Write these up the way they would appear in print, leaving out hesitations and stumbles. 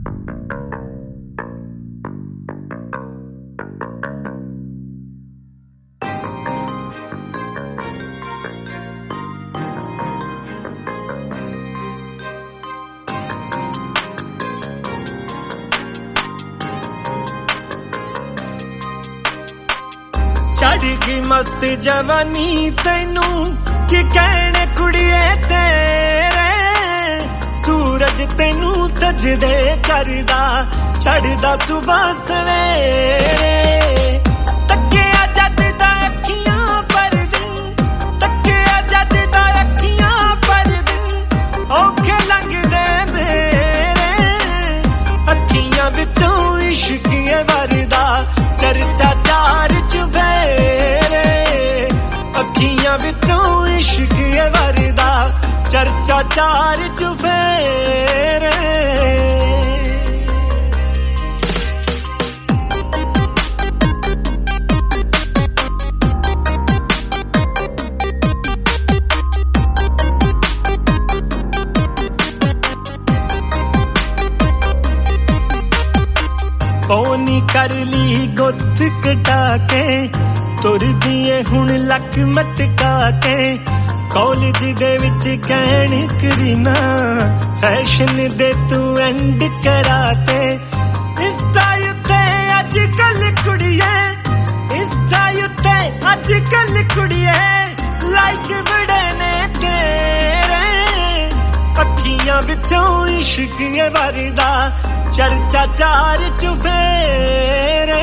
छड़ गई मस्त जवानी तैनू की कहने कुड़िए तेरे सूरज तैनू सजदे करदा चढ़दा सुबह सवेरे तके जद दा अखियां पर दिन तके जद दा अखियां पर दिन औखे लगदे मेरे अखियां विचों इश्क वरदा चर्चा चार चुफेरे अखियां विचों इश्क वरदा चर्चा चार चुफेरे पौनी कर ली गुत्त कटा के तुर दिए हुण लक मटका के कॉलेज दे विच कहण करीना फैशन दे तू एंड कराते इंस्टा उत्ते अजकल कुड़िए इंस्टा उत्ते अजकल कुड़िए लाइक बड़े ने तेरे अखियां विचों इश्क वरदा चर्चा चार चुफेरे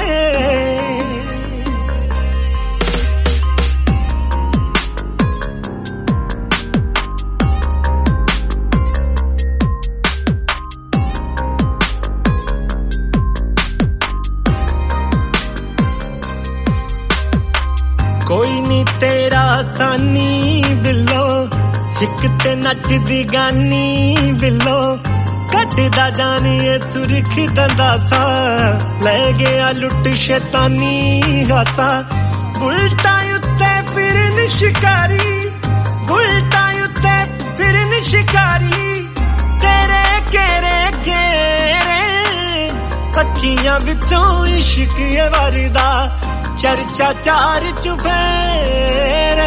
कोई नी तेरा सानी बिल्लो हिक ते नचदी गानी बिल्लो कटदा जानिए सुरख दंदासा ले गया लुट शैतानी हासा बुलटा उत्ते फिरन शिकारी बुलटा उत्ते फिरन शिकारी तेरे केरे केरे अखियां विचों इश्क वरदा चर्चा चार चुफेरे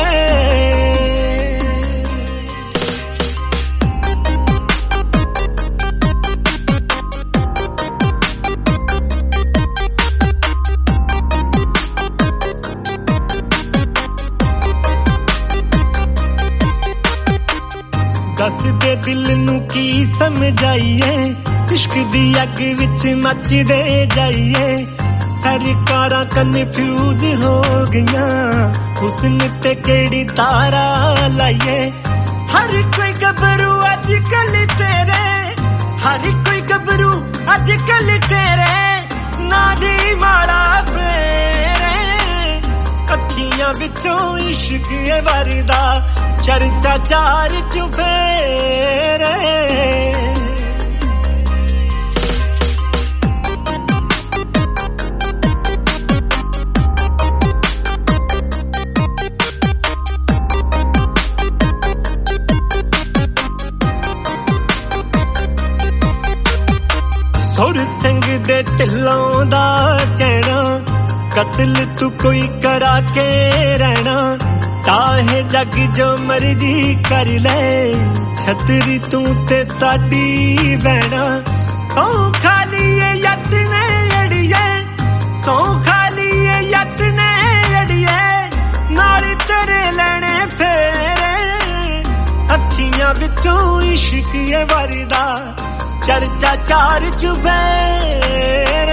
दस दे दिल नू की समझाइए इश्क दी अग विच मचदे जाइए सरकारां कन्फ्यूज हो गईयां हुस्न ते केड़ी तारा लाइए हर कोई गबरू अजकल तेरे हर कोई गबरू अजकल तेरे ना दी माड़ा फेरे अखियां विचों इश्क वरदा चर्चा चार चुफेरे सुर सिंह दे ढिलों दा कहना कत्ल तू कोई करा के रहना चाहे जग जो मर्जी कर ले छतरी तू ते साडी बहना सौ खाली यत ने अड़िए सौ खाली यत ने अड़िए नाल तेरे लेने फेरे अखियां विचों इश्क वरदा चर्चा चार चुफेरे